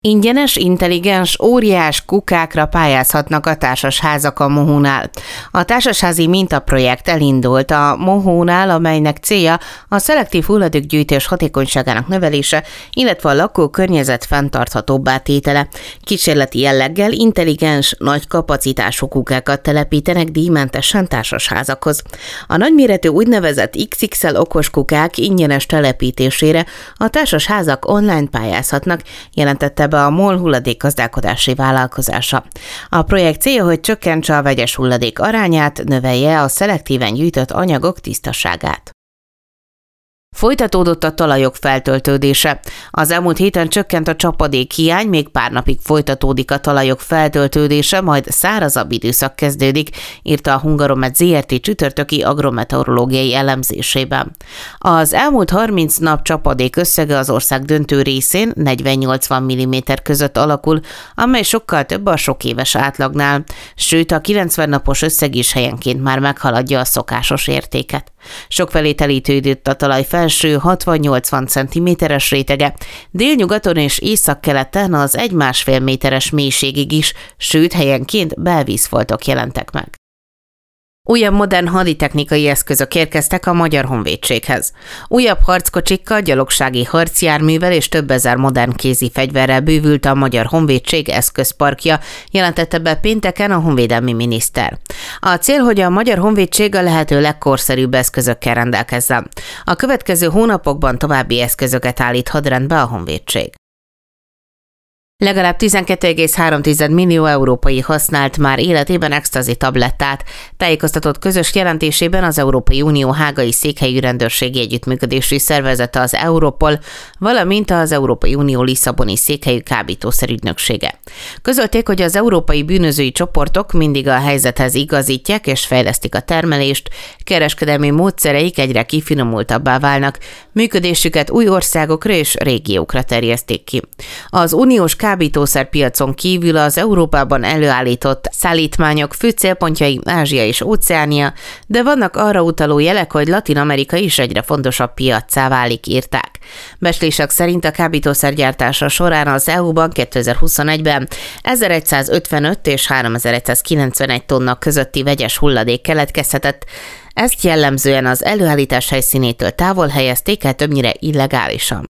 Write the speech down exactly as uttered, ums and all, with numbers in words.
Ingyenes, intelligens, óriás kukákra pályázhatnak a társasházak a Mohónál. A társasházi mintaprojekt elindult a Mohónál, amelynek célja a szelektív hulladékgyűjtés hatékonyságának növelése, illetve a lakókörnyezet fenntarthatóbbá tétele. Kísérleti jelleggel intelligens, nagy kapacitású kukákat telepítenek díjmentesen társasházakhoz. A nagyméretű úgynevezett iksz iksz el okos kukák ingyenes telepítésére a társasházak online pályázhatnak, jelentette be a MOL hulladékgazdálkodási vállalkozása. A projekt célja, hogy csökkentse a vegyes hulladék arányát, növelje a szelektíven gyűjtött anyagok tisztaságát. Folytatódott a talajok feltöltődése. Az elmúlt héten csökkent a csapadék hiány, még pár napig folytatódik a talajok feltöltődése, majd szárazabb időszak kezdődik, írta a Hungaromet zé er té csütörtöki agrometeorológiai elemzésében. Az elmúlt harminc nap csapadék összege az ország döntő részén negyven-nyolcvan milliméter között alakul, amely sokkal több a sok éves átlagnál, sőt a kilencven napos összeg is helyenként már meghaladja a szokásos értéket. Sokfelé telítődött a talaj felső hatvan-nyolcvan centiméteres rétege, délnyugaton és északkeleten az egy-másfél méteres mélységig is, sőt helyenként belvízfoltok jelentek meg. Újabb modern haditechnikai eszközök érkeztek a Magyar Honvédséghez. Újabb harckocsikkal, gyalogsági harcjárművel és több ezer modern kézi fegyverrel bővült a Magyar Honvédség eszközparkja, jelentette be pénteken a honvédelmi miniszter. A cél, hogy a Magyar Honvédség a lehető legkorszerűbb eszközökkel rendelkezzen. A következő hónapokban további eszközöket állít hadrendbe a honvédség. Legalább tizenkét egész három millió európai használt már életében ecstasy tablettát, tájékoztatott közös jelentésében az Európai Unió hágai székhelyű rendőrségi együttműködési szervezete, az Europol, valamint az Európai Unió lisszaboni székhelyű kábítószerügynöksége. Közölték, hogy az európai bűnözői csoportok mindig a helyzethez igazítják és fejlesztik a termelést, kereskedelmi módszereik egyre kifinomultabbá válnak, működésüket új országokra és régiókra terjeszték ki. Az uniós kábítószerpiacon kívül az Európában előállított szállítmányok fő célpontjai Ázsia és Óceánia, de vannak arra utaló jelek, hogy Latin-Amerika is egyre fontosabb piaccá válik, írták. Becslések szerint a kábítószergyártása során az é u-ban kétezer-huszonegyben ezeregyszázötvenöt és háromezer-egyszázkilencvenegy tonna közötti vegyes hulladék keletkezhetett. Ezt jellemzően az előállítás helyszínétől távol helyezték el, többnyire illegálisan.